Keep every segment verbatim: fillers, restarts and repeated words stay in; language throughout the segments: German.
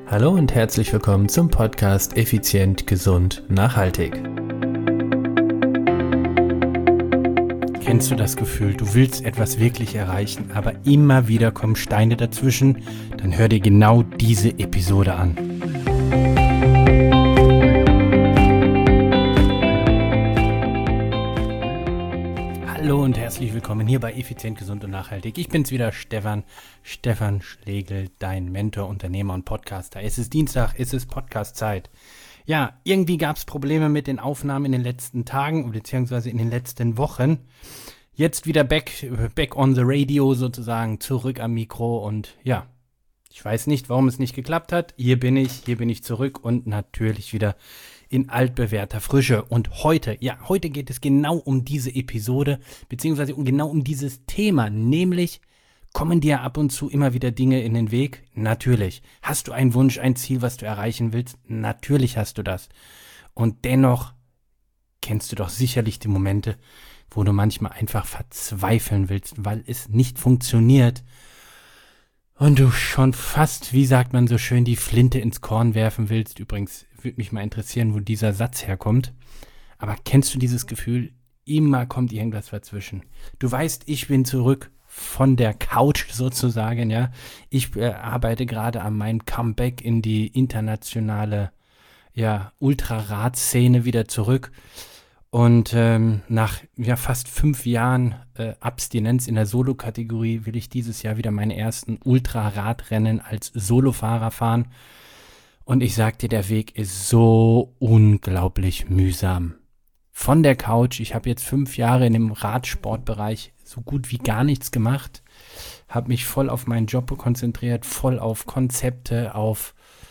Hallo und herzlich willkommen zum Podcast Effizient, Gesund, Nachhaltig. Kennst du das Gefühl, du willst etwas wirklich erreichen, aber immer wieder kommen Steine dazwischen? Dann hör dir genau diese Episode an. Hallo und herzlich willkommen hier bei Effizient, Gesund und Nachhaltig. Ich bin's wieder, Stefan, Stefan Schlegel, dein Mentor, Unternehmer und Podcaster. Es ist Dienstag, es ist Podcast-Zeit. Ja, irgendwie gab's Probleme mit den Aufnahmen in den letzten Tagen, beziehungsweise in den letzten Wochen. Jetzt wieder back, back on the radio sozusagen, zurück am Mikro und ja, ich weiß nicht, warum es nicht geklappt hat. Hier bin ich, hier bin ich zurück und natürlich wieder in altbewährter Frische. Und heute, ja, heute geht es genau um diese Episode, beziehungsweise um, genau um dieses Thema, nämlich kommen dir ab und zu immer wieder Dinge in den Weg? Natürlich. Hast du einen Wunsch, ein Ziel, was du erreichen willst? Natürlich hast du das. Und dennoch kennst du doch sicherlich die Momente, wo du manchmal einfach verzweifeln willst, weil es nicht funktioniert und du schon fast, wie sagt man so schön, die Flinte ins Korn werfen willst. Übrigens würde mich mal interessieren, wo dieser Satz herkommt. Aber kennst du dieses Gefühl? Immer kommt irgendwas dazwischen. Du weißt, ich bin zurück von der Couch sozusagen, ja. Ich äh, arbeite gerade an meinem Comeback in die internationale, ja, Ultrarad-Szene wieder zurück. Und ähm, nach ja, fast fünf Jahren äh, Abstinenz in der Solo-Kategorie will ich dieses Jahr wieder meine ersten Ultraradrennen als Solofahrer fahren. Und ich sag dir, der Weg ist so unglaublich mühsam. Von der Couch, ich habe jetzt fünf Jahre in dem Radsportbereich so gut wie gar nichts gemacht, habe mich voll auf meinen Job konzentriert, voll auf Konzepte, auf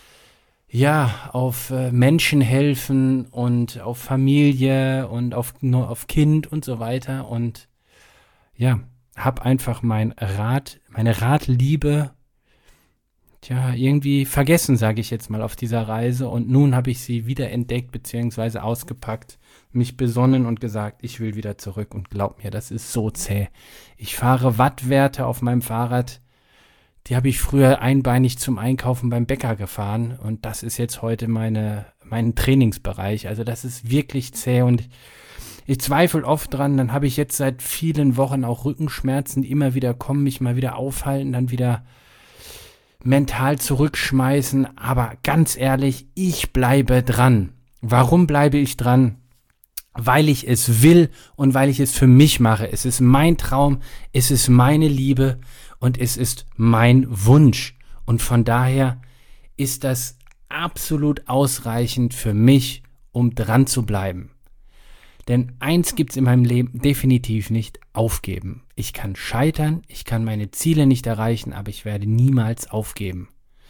ja, auf äh, Menschen helfen und auf Familie und auf nur auf Kind und so weiter und ja, hab einfach mein Rad, meine Radliebe, tja, irgendwie vergessen, sage ich jetzt mal, auf dieser Reise und nun habe ich sie wieder entdeckt bzw. ausgepackt, mich besonnen und gesagt, ich will wieder zurück und glaub mir, das ist so zäh. Ich fahre Wattwerte auf meinem Fahrrad. Die habe ich früher einbeinig zum Einkaufen beim Bäcker gefahren und das ist jetzt heute meine, mein Trainingsbereich. Also das ist wirklich zäh und ich zweifle oft dran. Dann habe ich jetzt seit vielen Wochen auch Rückenschmerzen, die immer wieder kommen, mich mal wieder aufhalten, dann wieder mental zurückschmeißen. Aber ganz ehrlich, ich bleibe dran. Warum bleibe ich dran? Weil ich es will und weil ich es für mich mache. Es ist mein Traum, es ist meine Liebe. Und es ist mein Wunsch. Und von daher ist das absolut ausreichend für mich, um dran zu bleiben. Denn eins gibt's in meinem Leben definitiv nicht: aufgeben. Ich kann scheitern, ich kann meine Ziele nicht erreichen, aber ich werde niemals aufgeben.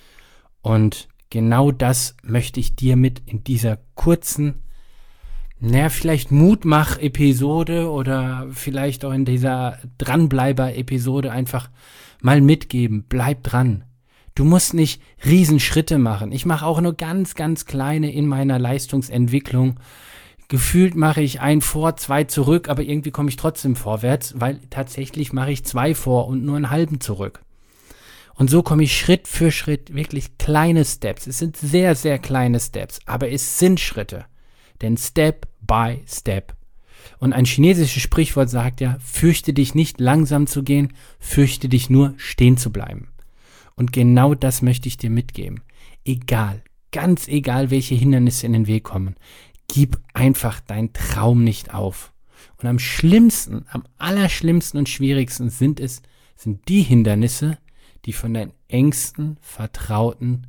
Und genau das möchte ich dir mit in dieser kurzen, naja, vielleicht Mutmach-Episode oder vielleicht auch in dieser Dranbleiber-Episode einfach mal mitgeben. Bleib dran. Du musst nicht Riesenschritte machen. Ich mache auch nur ganz, ganz kleine in meiner Leistungsentwicklung. Gefühlt mache ich ein vor, zwei zurück, aber irgendwie komme ich trotzdem vorwärts, weil tatsächlich mache ich zwei vor und nur einen halben zurück. Und so komme ich Schritt für Schritt, wirklich kleine Steps. Es sind sehr, sehr kleine Steps, aber es sind Schritte. Denn Step by Step. Und ein chinesisches Sprichwort sagt ja, fürchte dich nicht langsam zu gehen, fürchte dich nur stehen zu bleiben. Und genau das möchte ich dir mitgeben. Egal, ganz egal, welche Hindernisse in den Weg kommen, gib einfach deinen Traum nicht auf. Und am schlimmsten, am allerschlimmsten und schwierigsten sind es, sind die Hindernisse, die von deinen engsten Vertrauten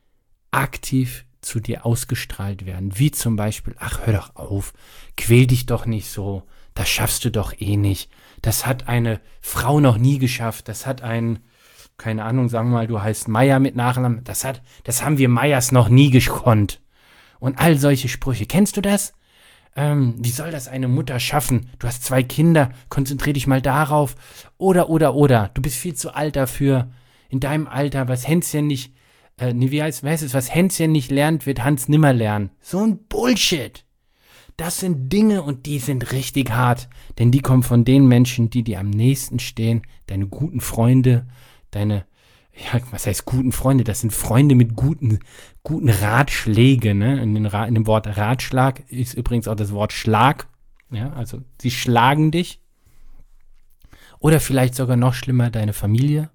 aktiv zu dir ausgestrahlt werden, wie zum Beispiel, ach, hör doch auf, quäl dich doch nicht so, das schaffst du doch eh nicht, das hat eine Frau noch nie geschafft, das hat ein, keine Ahnung, sagen wir mal, du heißt Meier mit Nachnamen, das hat, das haben wir Meiers noch nie gekonnt. Und all solche Sprüche, kennst du das? Ähm, wie soll das eine Mutter schaffen? Du hast zwei Kinder, konzentrier dich mal darauf. Oder, oder, oder, du bist viel zu alt dafür, in deinem Alter, was Hänschen nicht Äh, nee, wie heißt, wie heißt es, was Hänschen nicht lernt, wird Hans nimmer lernen. So ein Bullshit. Das sind Dinge und die sind richtig hart. Denn die kommen von den Menschen, die dir am nächsten stehen. Deine guten Freunde, deine ja, was heißt guten Freunde? Das sind Freunde mit guten, guten Ratschlägen, ne? In, den Ra- in dem Wort Ratschlag ist übrigens auch das Wort Schlag. Ja, also sie schlagen dich. Oder vielleicht sogar noch schlimmer, deine Familie.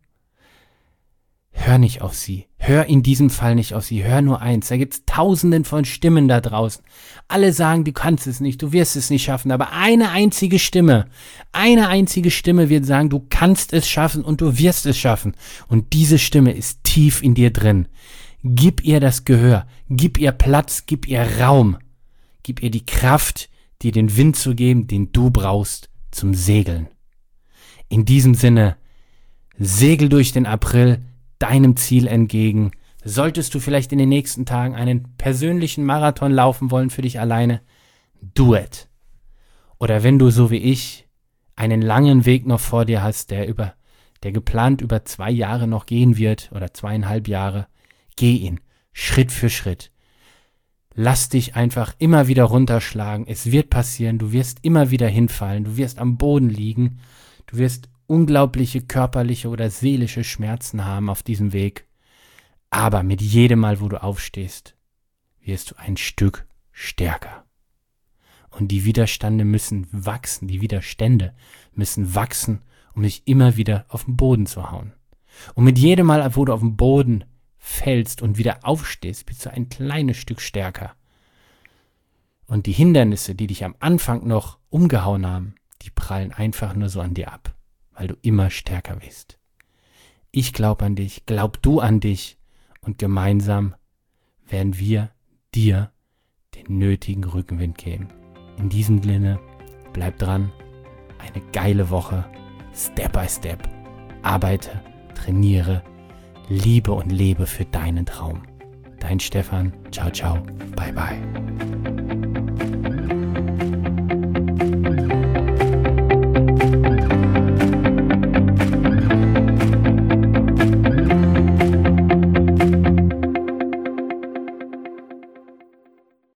Hör nicht auf sie. Hör in diesem Fall nicht auf sie. Hör nur eins. Da gibt's tausenden von Stimmen da draußen. Alle sagen, du kannst es nicht, du wirst es nicht schaffen. Aber eine einzige Stimme, eine einzige Stimme wird sagen, du kannst es schaffen und du wirst es schaffen. Und diese Stimme ist tief in dir drin. Gib ihr das Gehör. Gib ihr Platz. Gib ihr Raum. Gib ihr die Kraft, dir den Wind zu geben, den du brauchst zum Segeln. In diesem Sinne, segel durch den April deinem Ziel entgegen. Solltest du vielleicht in den nächsten Tagen einen persönlichen Marathon laufen wollen für dich alleine, do it. Oder wenn du so wie ich einen langen Weg noch vor dir hast, der über, der geplant über zwei Jahre noch gehen wird oder zweieinhalb Jahre, geh ihn Schritt für Schritt. Lass dich einfach immer wieder runterschlagen. Es wird passieren. Du wirst immer wieder hinfallen. Du wirst am Boden liegen. Du wirst unglaubliche körperliche oder seelische Schmerzen haben auf diesem Weg. Aber mit jedem Mal, wo du aufstehst, wirst du ein Stück stärker. Und die Widerstände müssen wachsen, die Widerstände müssen wachsen, um dich immer wieder auf den Boden zu hauen. Und mit jedem Mal, wo du auf den Boden fällst und wieder aufstehst, bist du ein kleines Stück stärker. Und die Hindernisse, die dich am Anfang noch umgehauen haben, die prallen einfach nur so an dir ab, weil du immer stärker wirst. Ich glaube an dich, glaub du an dich und gemeinsam werden wir dir den nötigen Rückenwind geben. In diesem Sinne, bleib dran, eine geile Woche, Step by Step, arbeite, trainiere, liebe und lebe für deinen Traum. Dein Stefan, ciao, ciao, bye, bye.